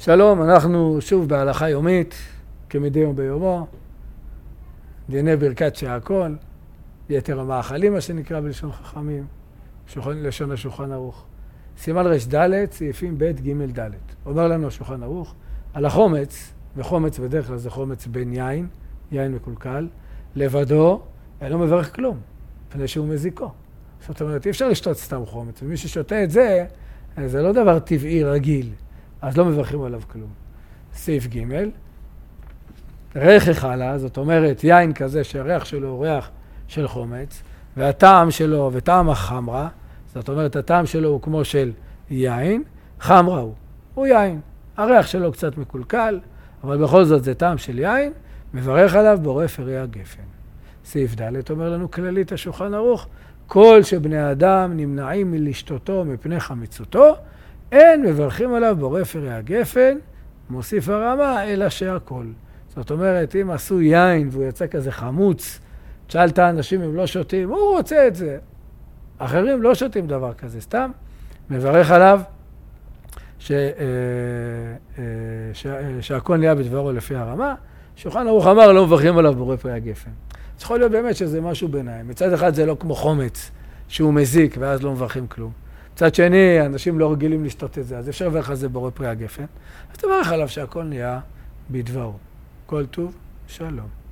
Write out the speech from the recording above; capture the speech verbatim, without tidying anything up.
שלום, אנחנו שוב בהלכה יומית, כמדי יום ביומו, דיני ברכת שהכל, יתר המאכלים, מה שנקרא בלשון חכמים, שולחן, לשון השולחן ערוך. סימן רש ד', סעיפים ב' ג' ד'. אומר לנו השולחן ערוך, על החומץ, וחומץ בדרך כלל זה חומץ בין יין, יין מקולקל, לבדו, אינו מברך כלום, מפני שהוא מזיקו. זאת אומרת, אי אפשר לשתות סתם חומץ, ומי ששותה את זה, זה לא דבר טבעי רגיל, אז לא מברכים עליו כלום. סעיף ג' ריח חלה, זאת אומרת, יין כזה שהריח שלו הוא ריח של חומץ, והטעם שלו וטעם החמרה, זאת אומרת, הטעם שלו הוא כמו של יין, חמרה הוא, הוא יין. הריח שלו קצת מקולקל, אבל בכל זאת זה טעם של יין, מברך עליו בורא פרי הגפן. סעיף ד' אומר לנו כללית השולחן ערוך, כל שבני אדם נמנעים מלשתותו מפני חמיצותו, אין מברכים עליו בורא פרי הגפן, מוסיף הרמה, אלא שהכל. זאת אומרת, אם עשו יין והוא יצא כזה חמוץ, תשאל את האנשים אם לא שותים, הוא רוצה את זה. אחרים לא שותים דבר כזה, סתם מברך עליו ש, ש, שהכל נהיה בדברו לפי הרמה. שולחן ערוך אמר, לא מברכים עליו בורא פרי הגפן. אז יכול להיות באמת שזה משהו ביניים. מצד אחד זה לא כמו חומץ, שהוא מזיק ואז לא מברכים כלום. מצד שני, אנשים לא רגילים לשתות את זה, אז אפשר לברך על זה בורא פרי הגפן. אז תברך עליו שהכל נהיה בדברו. כל טוב, שלום.